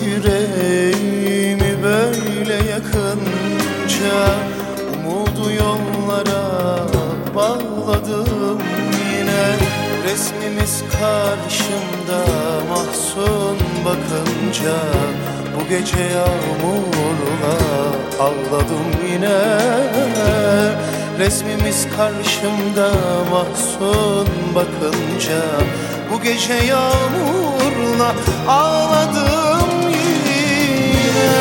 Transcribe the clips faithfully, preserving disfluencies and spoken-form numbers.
yüreğimi böyle yakınca, umudu yollara bağladım yine. Resmimiz karşımda mahzun bakınca, bu gece yağmurla ağladım yine. Resmimiz karşımda mahzun bakınca, bu gece yağmurla ağladım yine.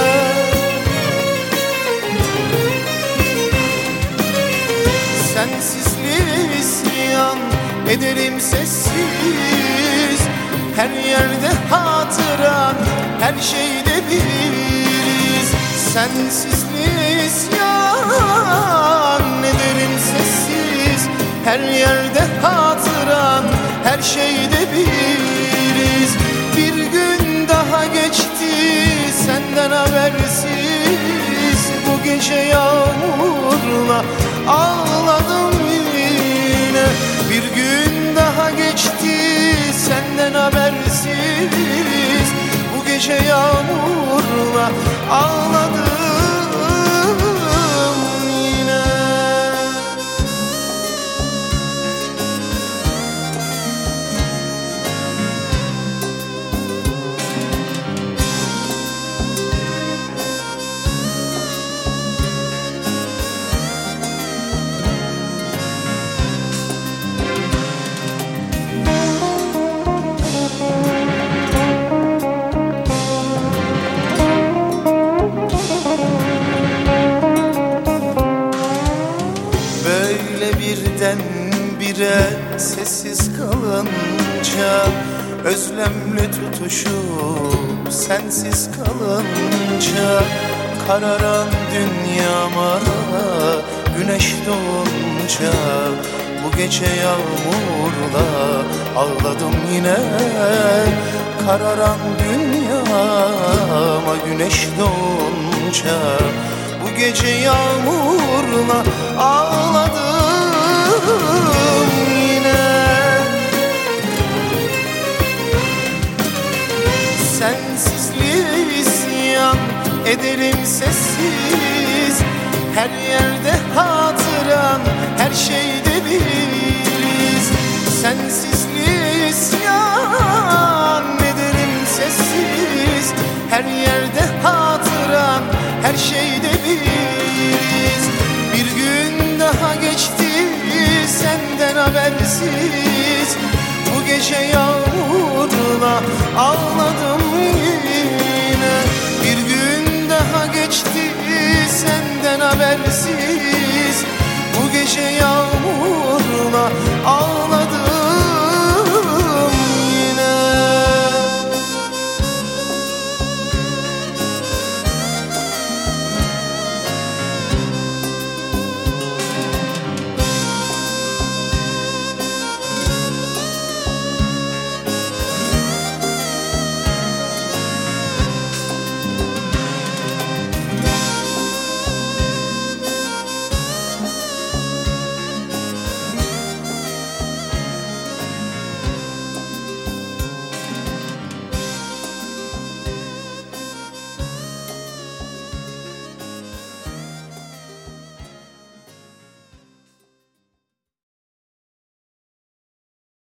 Sensizliğe isyan ederim sessiz, her yerde hatıran, her şeyde biriz. Sensizliğe isyan ederim sessiz, her yerde hatıran, her şeyde biriz. Bir gün daha geçti senden habersiz, bu gece yağmurla ağladım yine. Bir gün daha geçti senden habersiz, bu gece yağmurla ağladım yine. Birdenbire sessiz kalınca, özlemle tutuşup sensiz kalınca, kararan dünyama güneş doğunca, bu gece yağmurla ağladım yine. Kararan dünyama güneş doğunca, bu gece yağmurla ağladım yine. Sensizliğe isyan ederim sessiz, her yerde hatıran, her şeyde biriz. Sensizliğe isyan ederim sessiz, her yerde hatıran, her şeyde biriz. Bir gün daha geçti senden habersiz, bu gece yağmurla ağladım yine. Bir gün daha geçti senden habersiz,